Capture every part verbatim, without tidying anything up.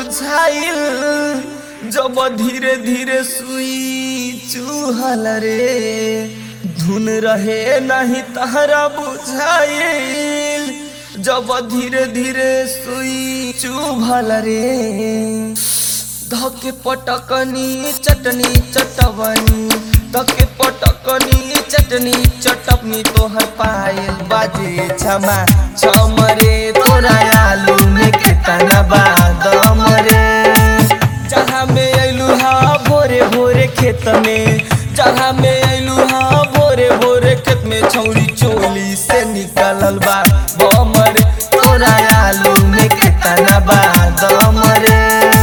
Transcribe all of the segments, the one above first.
बुझाइल जब धीरे धीरे सुई चूहल रे धुन रहे नहीं तहरा बुझाइल जब धीरे धीरे सुई चुभल रे धके पटकनी चटनी चटवनी धके पटकनी चटनी चटपनी तोहर पायल बाजे छमा छमरे तोरा आलू में केतना बादम रे जहाँ में अइलू हा भोरे भोरे खेत में जहाँ में अइलू हा भोरे भोरे खेत में छौरी चोली से निकलल बा बमर तोरा आलू में केतना बादम रे।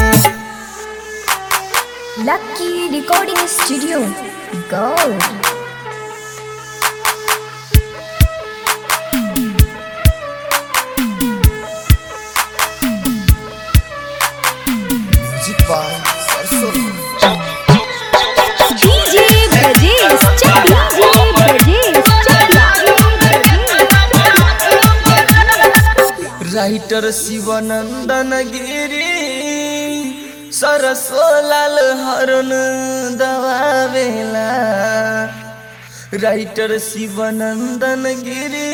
Lucky Recording Studio, Gold. D J Brajesh, check D J Brajesh, check writer Shivanandan Giri सरसो लाल हरन दबावेला राइटर शिवानंदन गिरी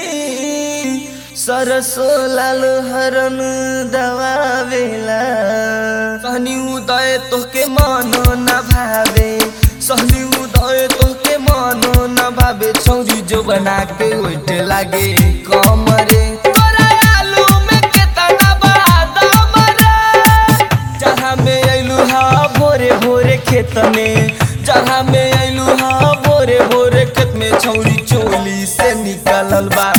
सरसो लाल हरन दबावेला सहनी उदय तोहके मन न भावे सहनी उदय तोहके मन न भावे छौरी जो बना के ओइट लागे कमरे तोरा आलू में केतना बादाम रे जहाँ में अइलू हा भोरे भोरे खेत में जहाँ में अइलू हा भोरे भोरे खेत में छौरी चोली से निकलल बा